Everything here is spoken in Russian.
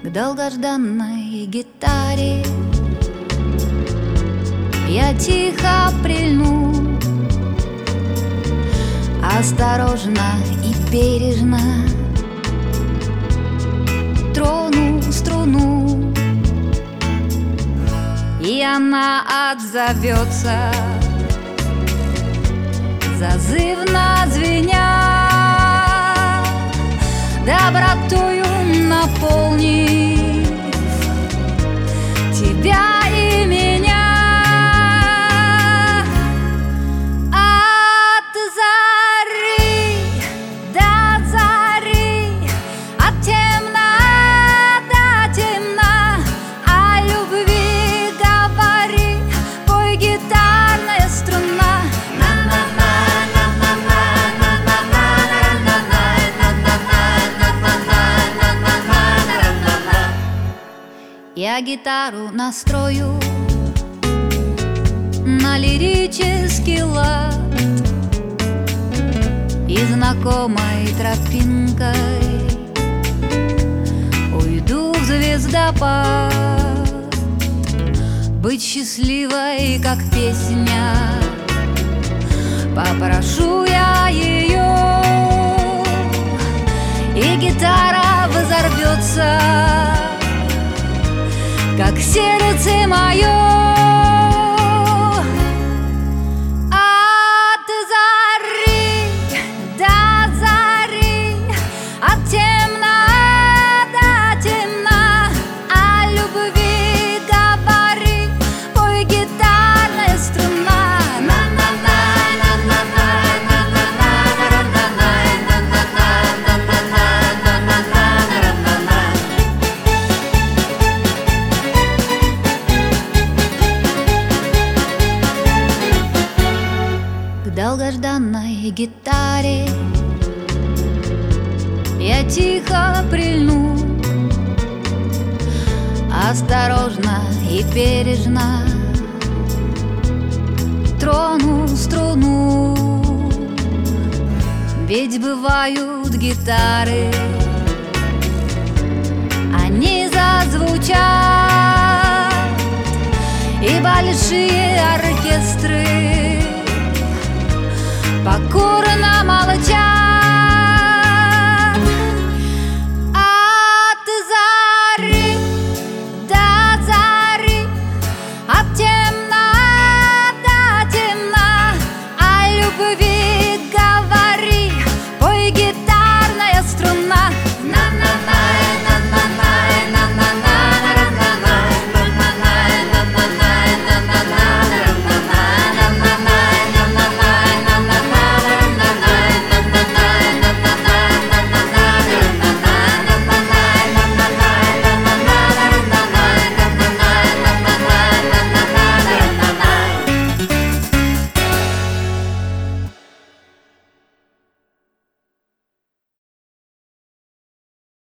К долгожданной гитаре я тихо прильну, осторожно и бережно трону струну, и она отзовется, зазывно звеня, добротою наполнив тебя и меня. От зари до зари, от темна до темна, о любви говори, пой гитарная струна. Я гитару настрою на лирический лад, и знакомой тропинкой уйду в звездопад. Быть счастливой, как песня, попрошу я ее, и гитара взорвется, как сердце мое. От зари до зари, от темна до темна, о любви говори, пой гитарная струна. К долгожданной гитаре я тихо прильну, осторожно и бережно трону струну. Ведь бывают гитары, они зазвучат, и большие оркестры